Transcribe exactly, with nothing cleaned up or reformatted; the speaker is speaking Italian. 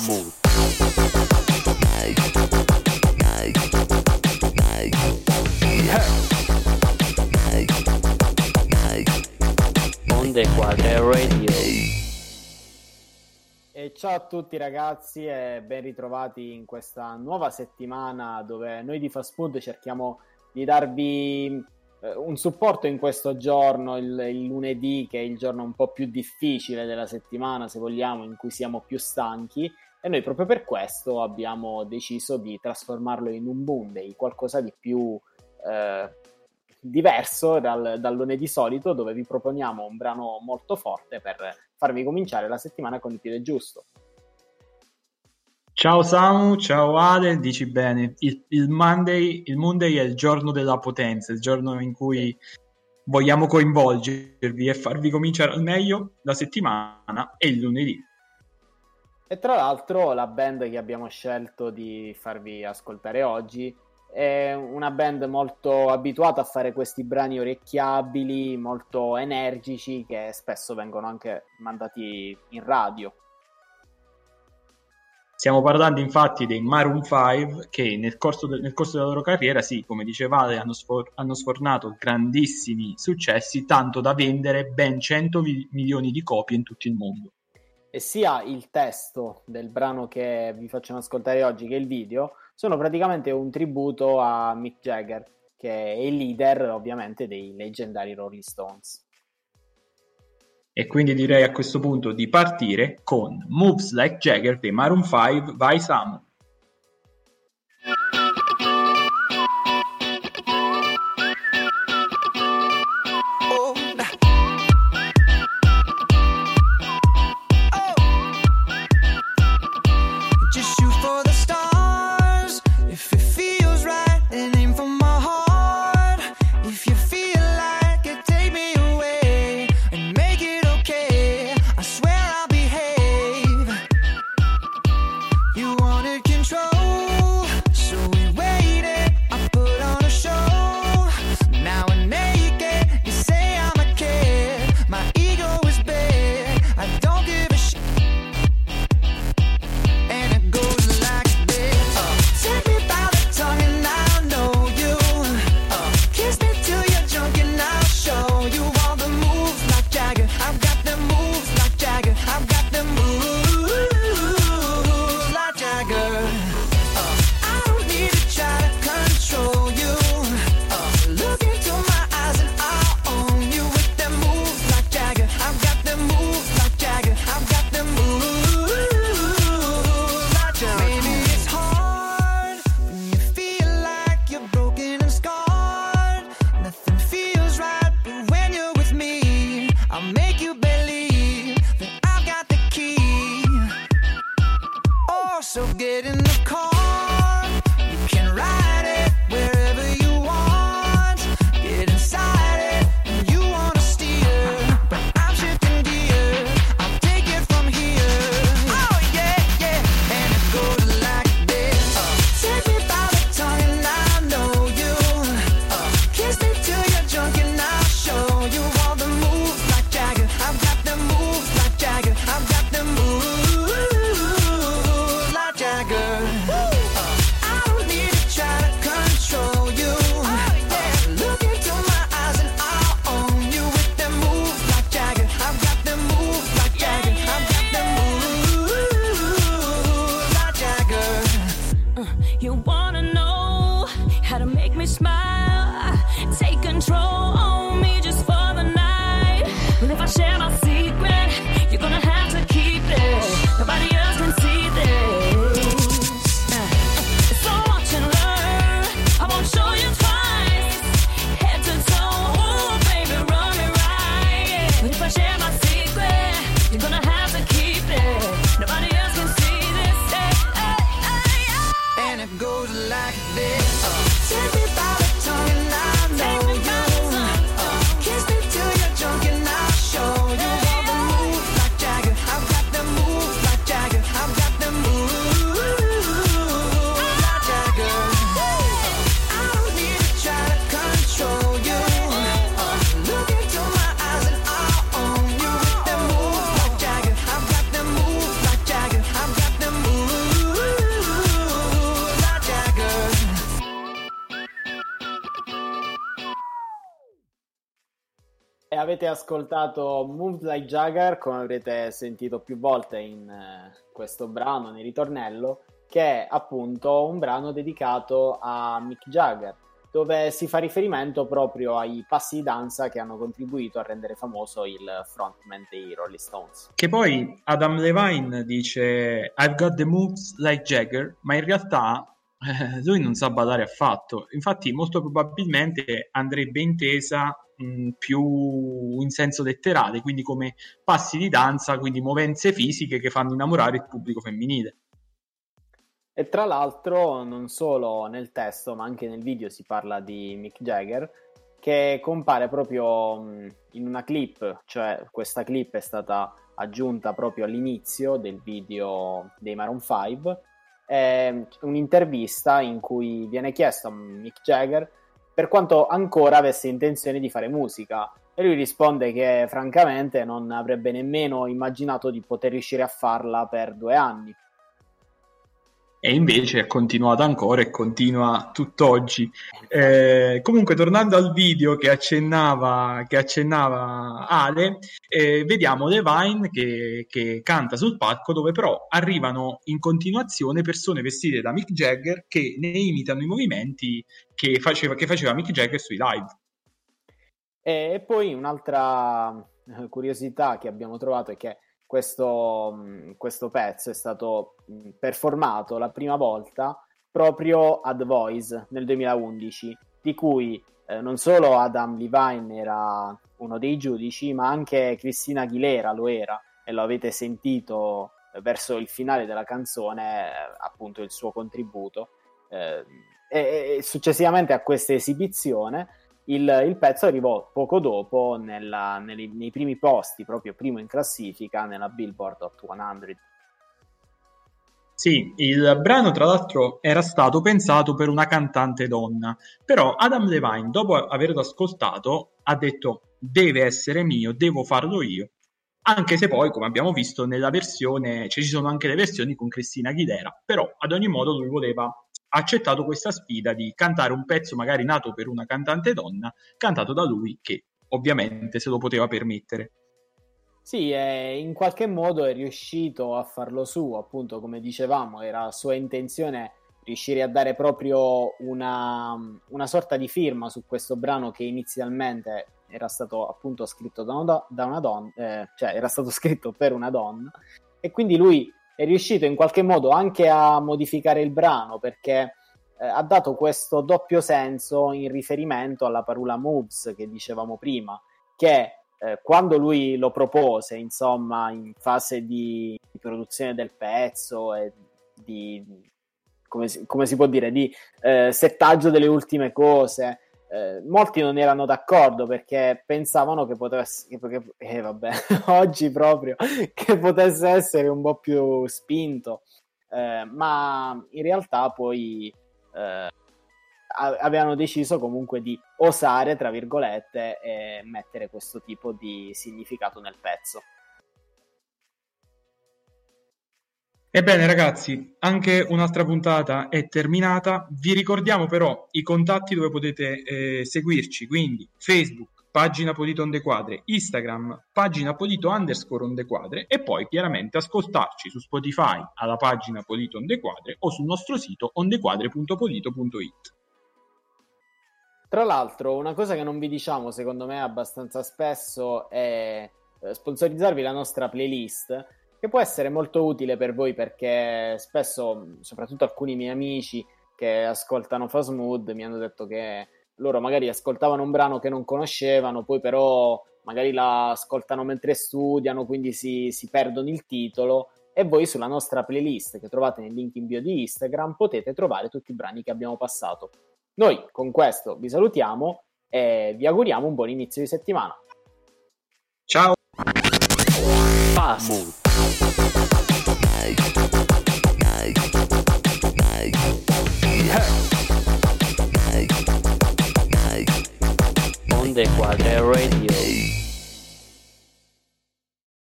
Move. Onde Quadre Radio. E ciao a tutti ragazzi e ben ritrovati in questa nuova settimana dove noi di Fast Food cerchiamo di darvi eh, un supporto in questo giorno, il, il lunedì, che è il giorno un po' più difficile della settimana, se vogliamo, in cui siamo più stanchi, e noi proprio per questo abbiamo deciso di trasformarlo in un Monday, qualcosa di più eh, diverso dal, dal lunedì solito, dove vi proponiamo un brano molto forte per farvi cominciare la settimana con il piede giusto. Ciao Samu, ciao Ale, dici bene, il, il, Monday, il Monday è il giorno della potenza, il giorno in cui vogliamo coinvolgervi e farvi cominciare al meglio la settimana e il lunedì. E tra l'altro la band che abbiamo scelto di farvi ascoltare oggi è una band molto abituata a fare questi brani orecchiabili, molto energici, che spesso vengono anche mandati in radio. Stiamo parlando infatti dei Maroon cinque che nel corso, de- nel corso della loro carriera, sì, come dicevate, hanno, sfor- hanno sfornato grandissimi successi, tanto da vendere ben cento vi- milioni di copie in tutto il mondo. E sia il testo del brano che vi facciamo ascoltare oggi che il video sono praticamente un tributo a Mick Jagger, che è il leader ovviamente dei leggendari Rolling Stones. E quindi direi a questo punto di partire con Moves Like Jagger dei Maroon cinque. Vai Samu! Jagger. avete ascoltato Moves Like Jagger, come avrete sentito più volte in eh, questo brano, nel ritornello, che è appunto un brano dedicato a Mick Jagger, dove si fa riferimento proprio ai passi di danza che hanno contribuito a rendere famoso il frontman dei Rolling Stones. Che poi Adam Levine dice I've got the moves like Jagger, ma in realtà eh, lui non sa ballare affatto. Infatti molto probabilmente andrebbe intesa mh, più in senso letterale, quindi come passi di danza, quindi movenze fisiche che fanno innamorare il pubblico femminile. E tra l'altro non solo nel testo ma anche nel video si parla di Mick Jagger, che compare proprio in una clip, cioè questa clip è stata aggiunta proprio all'inizio del video dei Maroon cinque, è un'intervista in cui viene chiesto a Mick Jagger per quanto ancora avesse intenzione di fare musica, e lui risponde che francamente non avrebbe nemmeno immaginato di poter riuscire a farla per due anni. E invece è continuato ancora e continua tutt'oggi. Eh, comunque, tornando al video che accennava, che accennava Ale, eh, vediamo Levine che, che canta sul palco, dove però arrivano in continuazione persone vestite da Mick Jagger che ne imitano i movimenti che faceva, che faceva Mick Jagger sui live. E poi un'altra curiosità che abbiamo trovato è che Questo, questo pezzo è stato performato la prima volta proprio a The Voice nel duemilaundici, di cui eh, non solo Adam Levine era uno dei giudici, ma anche Christina Aguilera lo era, e lo avete sentito verso il finale della canzone, eh, appunto il suo contributo. Eh, e, e successivamente a questa esibizione Il, il pezzo arrivò poco dopo nella, nei, nei primi posti, proprio primo in classifica nella Billboard Hot cento. Sì, il brano tra l'altro era stato pensato per una cantante donna, però Adam Levine, dopo averlo ascoltato, ha detto deve essere mio, devo farlo io, anche se poi, come abbiamo visto nella versione, cioè, ci sono anche le versioni con Christina Aguilera, però ad ogni modo lui voleva ha accettato questa sfida di cantare un pezzo magari nato per una cantante donna, cantato da lui, che ovviamente se lo poteva permettere. Sì, e in qualche modo è riuscito a farlo suo, appunto, come dicevamo, era sua intenzione riuscire a dare proprio una, una sorta di firma su questo brano che inizialmente era stato appunto scritto da una, da una donna, eh, cioè era stato scritto per una donna, e quindi lui è riuscito in qualche modo anche a modificare il brano, perché eh, ha dato questo doppio senso in riferimento alla parola moves che dicevamo prima, che eh, quando lui lo propose, insomma, in fase di, di produzione del pezzo e di, come si, come si può dire, di eh, settaggio delle ultime cose, Eh, molti non erano d'accordo perché pensavano che potesse che, che, eh, vabbè, oggi proprio che potesse essere un po' più spinto, eh, ma in realtà poi eh, avevano deciso comunque di osare, tra virgolette, e mettere questo tipo di significato nel pezzo. Ebbene ragazzi, anche un'altra puntata è terminata, vi ricordiamo però i contatti dove potete eh, seguirci, quindi Facebook, pagina Polito Onde Quadre, Instagram, pagina Polito underscore Onde Quadre, e poi chiaramente ascoltarci su Spotify alla pagina Polito Onde Quadre o sul nostro sito ondequadre punto polito punto it. Tra l'altro, una cosa che non vi diciamo secondo me abbastanza spesso è sponsorizzarvi la nostra playlist, che può essere molto utile per voi, perché spesso, soprattutto alcuni miei amici che ascoltano Fast Mood, mi hanno detto che loro magari ascoltavano un brano che non conoscevano, poi però magari la ascoltano mentre studiano, quindi si, si perdono il titolo, e voi sulla nostra playlist che trovate nel link in bio di Instagram potete trovare tutti i brani che abbiamo passato. Noi con questo vi salutiamo e vi auguriamo un buon inizio di settimana. Ciao! Fast